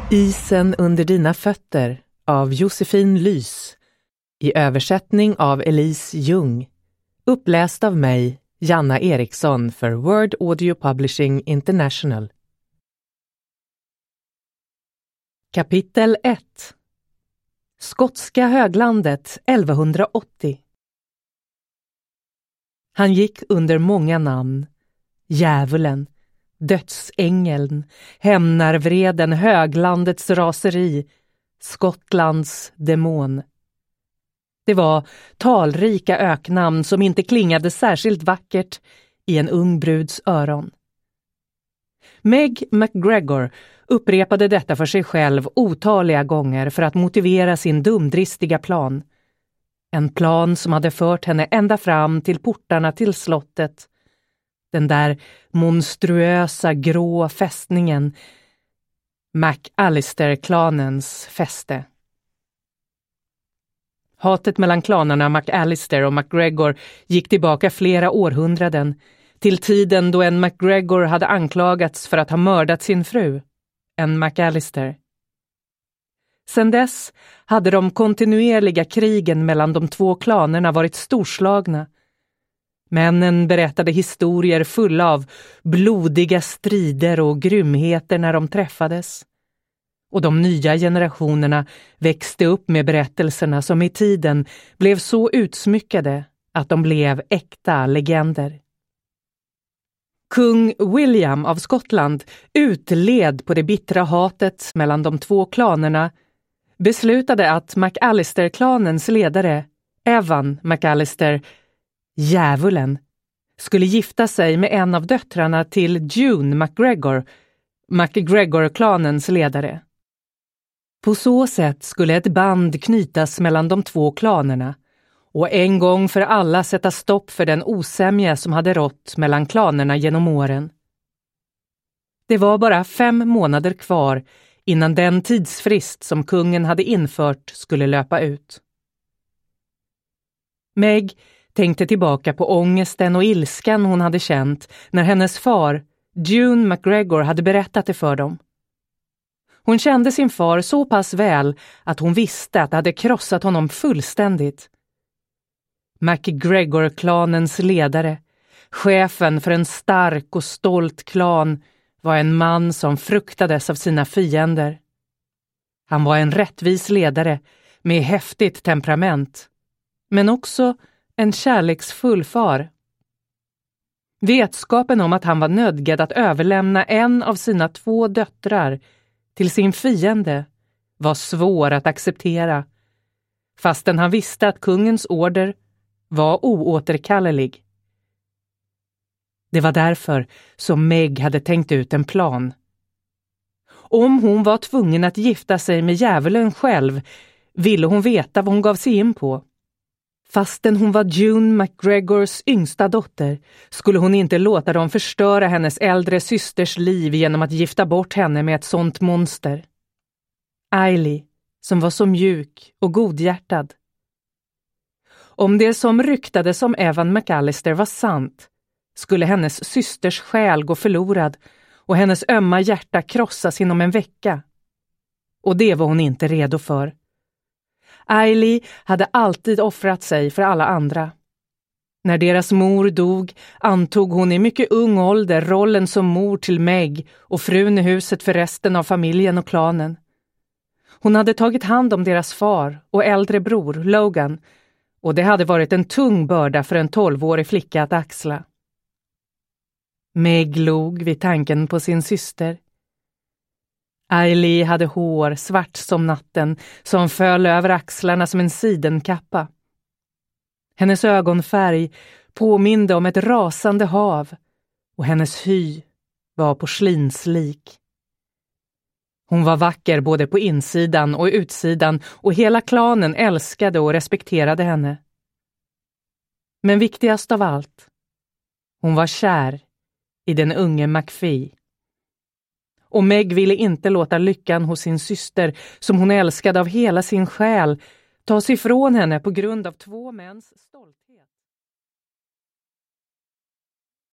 Isen under dina fötter av Josefin Lys, i översättning av Elise Ljung, uppläst av mig, Janna Eriksson, för Word Audio Publishing International. Kapitel 1. Skotska höglandet 1180. Han gick under många namn: Djävulen, Dödsängeln, Hämnarvreden, Höglandets raseri, Skottlands demon. Det var talrika öknamn som inte klingade särskilt vackert i en ung bruds öron. Meg MacGregor upprepade detta för sig själv otaliga gånger för att motivera sin dumdristiga plan. En plan som hade fört henne ända fram till portarna till slottet. Den där monstruösa grå fästningen, McAllister-klanens fäste. Hatet mellan klanerna McAllister och MacGregor gick tillbaka flera århundraden, till tiden då en MacGregor hade anklagats för att ha mördat sin fru, en McAllister. Sedan dess hade de kontinuerliga krigen mellan de två klanerna varit storslagna. Männen berättade historier fulla av blodiga strider och grymheter när de träffades. Och de nya generationerna växte upp med berättelserna som i tiden blev så utsmyckade att de blev äkta legender. Kung William av Skottland, utled på det bittra hatet mellan de två klanerna, beslutade att McAllister-klanens ledare, Evan McAllister, Djävulen, skulle gifta sig med en av döttrarna till June MacGregor, MacGregor-klanens ledare. På så sätt skulle ett band knytas mellan de två klanerna och en gång för alla sätta stopp för den osämja som hade rått mellan klanerna genom åren. Det var bara 5 månader kvar innan den tidsfrist som kungen hade infört skulle löpa ut. Meg tänkte tillbaka på ångesten och ilskan hon hade känt när hennes far, June MacGregor, hade berättat det för dem. Hon kände sin far så pass väl att hon visste att det hade krossat honom fullständigt. MacGregor-klanens ledare, chefen för en stark och stolt klan, var en man som fruktades av sina fiender. Han var en rättvis ledare med häftigt temperament, men också en kärleksfull far. Vetskapen om att han var nödgad att överlämna en av sina 2 döttrar till sin fiende var svår att acceptera, fastän han visste att kungens order var oåterkallelig. Det var därför som Meg hade tänkt ut en plan. Om hon var tvungen att gifta sig med djävulen själv, ville hon veta vad hon gav sig in på. Fastän hon var June MacGregors yngsta dotter skulle hon inte låta dem förstöra hennes äldre systers liv genom att gifta bort henne med ett sånt monster. Ailey, som var så mjuk och godhjärtad. Om det som ryktades om Evan McAllister var sant, skulle hennes systers själ gå förlorad och hennes ömma hjärta krossas inom en vecka. Och det var hon inte redo för. Ailey hade alltid offrat sig för alla andra. När deras mor dog antog hon i mycket ung ålder rollen som mor till Meg och frun i huset för resten av familjen och klanen. Hon hade tagit hand om deras far och äldre bror, Logan, och det hade varit en tung börda för en 12-årig flicka att axla. Meg log vid tanken på sin syster. Ailey hade hår svart som natten som föll över axlarna som en sidenkappa. Hennes ögonfärg påminde om ett rasande hav och hennes hy var porslinslik. Hon var vacker både på insidan och utsidan och hela klanen älskade och respekterade henne. Men viktigast av allt, hon var kär i den unge McPhee. Och Meg ville inte låta lyckan hos sin syster, som hon älskade av hela sin själ, tas ifrån henne på grund av 2 mäns stolthet.